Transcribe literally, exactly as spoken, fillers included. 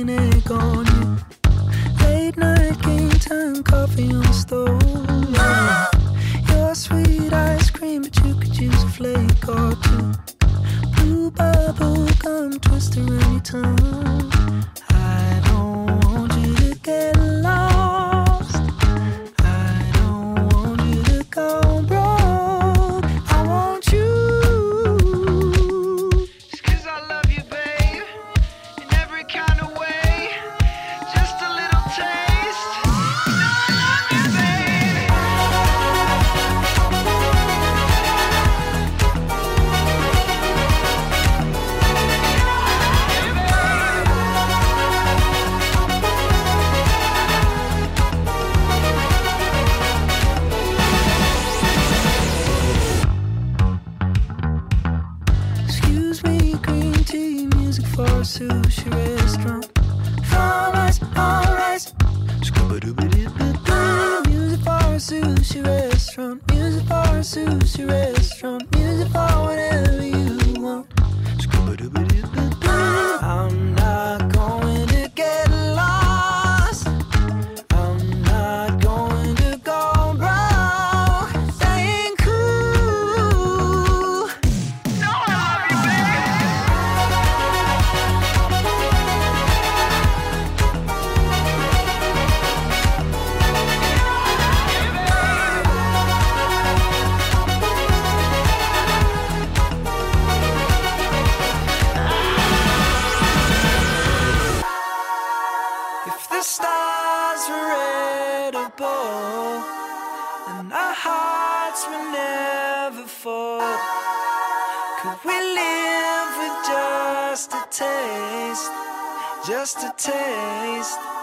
an egg on you. Late night game time, coffee on the stove. Yeah. Your sweet ice cream, but you could use a flake or two. Blue bubble gum twist around your tongue. I don't want you to get lost. I don't want you to go broke. I want you. Just 'cause I love you, babe, in every kind of way. Just a little taste. You know I love you, babe. Excuse me, green tea, music for a sushi restaurant. From ice on rice. Scuba-dooba-doo-ba-doo. Music for a sushi restaurant. Music for a sushi restaurant. Music for whatever you want. Scuba-dooba-doo-ba-doo. I'm not going to get lost. I'm not going to go broke. That ain't cool. No, I love you, babe. If the stars were edible and our hearts would never fall, could we live with just a taste, just a taste?